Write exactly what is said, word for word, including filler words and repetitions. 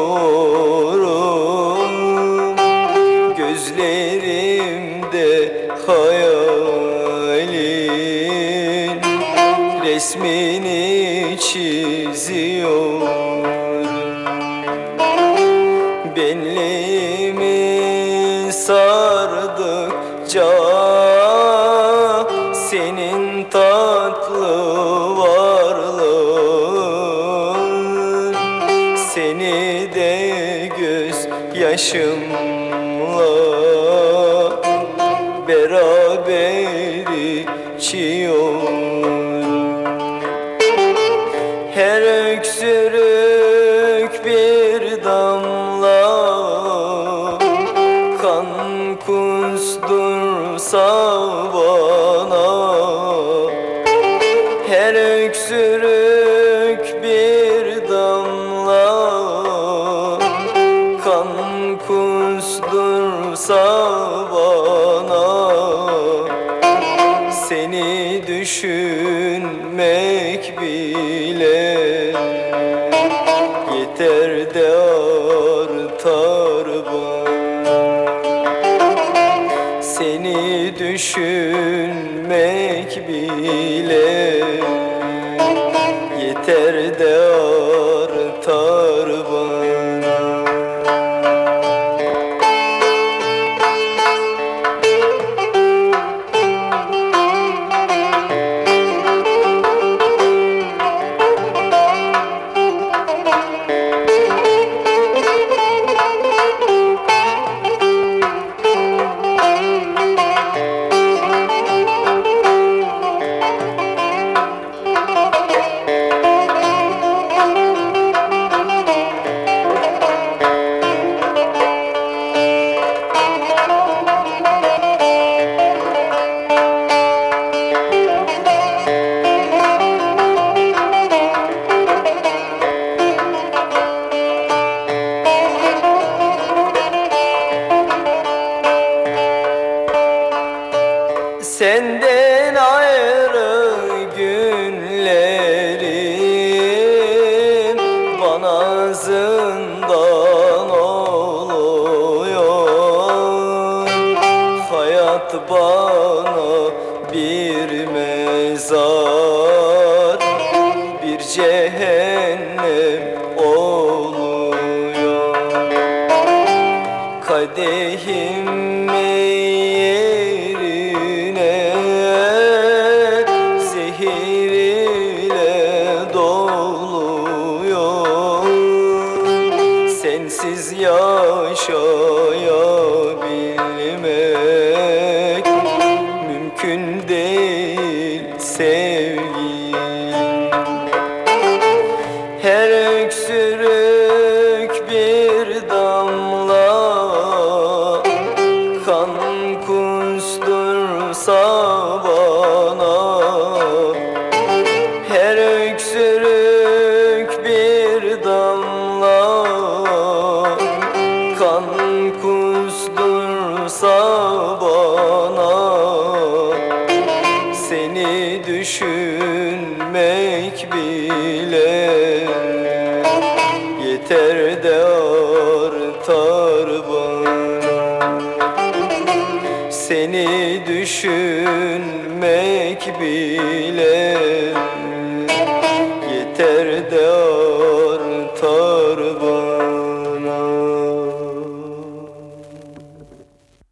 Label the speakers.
Speaker 1: Gözlerimde hayalin resmini çiziyor. Benliğimi sardıkça senin tatlı varlığın, seni de göz yaşımla beraber içiyorum. Her öksürük bir damla kan kustursa bana, her öksürük bir damla kan kustursa bana, seni düşünmek bile yeter de artar bana. Seni düşünmek bile yeter de artar bana. Senden ayrı günlerim bana zindan oluyor. Hayat bana bir mezar, bir cehennem oluyor. Kadehim zehir ile doluyor. Sensiz yaşayabilmek mümkün değil sevgilim. Her öksürük bir damla kan kustursa bana, her öksürük bir damla kan kustursa bana, seni düşünmek bile yeter de artar bana. Seni düşünmek bile